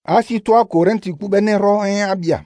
Asitoa Korenti kubenero en abia.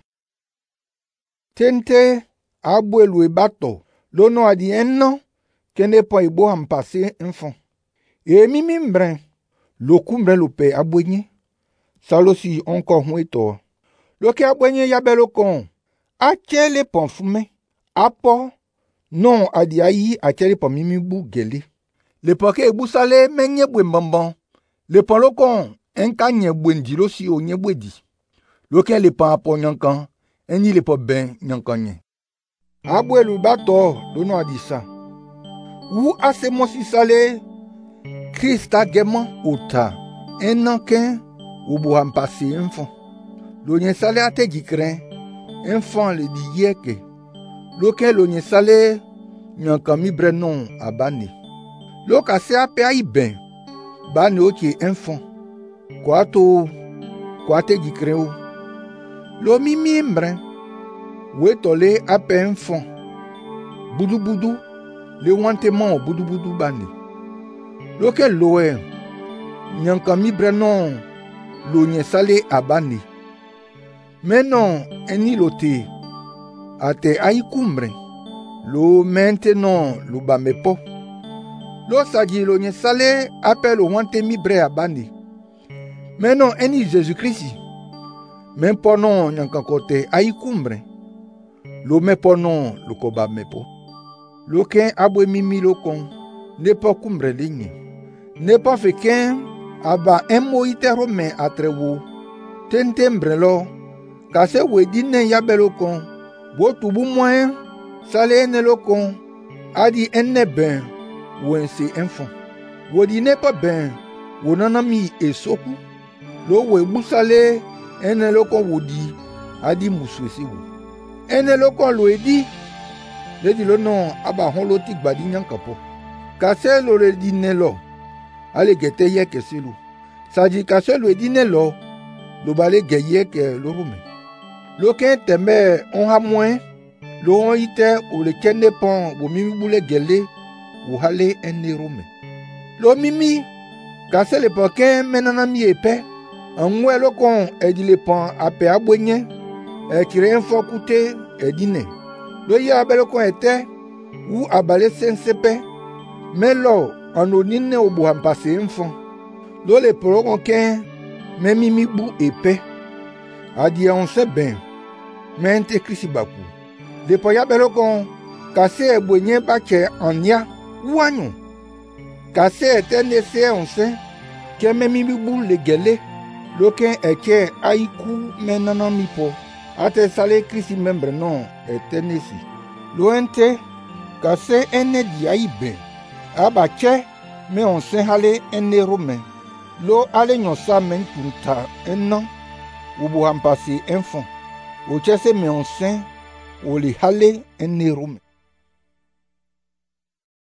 Tente abuelu ebato lono adi enno kene po ibo hampase enfant. E mimi mbren lokumbre lope abwenye salosi encore hueto. Loke abwenye yabelo kon achele pon fume apo non adi ayi achele pon mimi bu gele. Le poke ebu sale menye bwe mbambon. Le pon lokon enka nye bwendi lo si o nye bwedi. Loke le pon apo nyankan eni le po ben nyankan nye. Abuelu bato lono adisa. Ou ase mosi sale Krista geman ota enanken ou bo hampase enfant. Lo nye sale ate jikren enfant le di yeke. Loke lo nye sale nyankan mi brenon abane. Loka se ape ayi ben bane oche enfant. Kwa te jikren ou. Lo mimi mbren wetole ape enfant. Budu budu le wante man budu budu bane. Loke loe nyankan mi brenon lo nye sale abane. Menon eni lote ate ayi kumbre lo maintenant lo bamepo. Lo saji lo nye sale ape lo wante mi bre abane. Menon eni Jésus-Christ men ponon nyankan kote ayi kumbre lo me ponon lo ko bamepo. Lo ken abwe mimi lo kon ne po kumbre ligne. Ne po feken aba emo ite rome atrewo. Tente mbrelo kase wedine yabelo kon bo tubu moyen sale ene lo kon adi ene ben wense enfant. Wodi ne po ben wonanami esoku. Lo we busale ene lo kon wodi adi muswesi wo. Ene lo kon lo edi le di lo non aba hon lo ti gbadi nyankapo. Kase lo le di ne lo ale gete ye keselu. Saji kase lo edi ne lo bale geye ke lo rume. Lo ken teme on ha mwen lo on ite o le kende pon wo mimi bule gele wo hale ene rume. Lo mimi kase le poken menana mi epe anwe lo kon edi le pon ape abwenye kire enfo kute edine. Lo ye abelo kon ete ou abale sensepe melo anonine obo hampase enfant. Lo le poro kon ken men mimi bu epe adi on se ben men te krisi baku. Le po ya belo kon kase ebwenye bache anya wanyo. Kase ete nese on se ke men mimi bu le gele. Lo ken eke aiku menana mi po ate sale krisi membre non etenesi. Lo ente kase ene di aibe abache me on se hale ene rome. Lo ale nyosa men tunta enan ubu hampasi enfant. O chese me on se o li hale ene rome.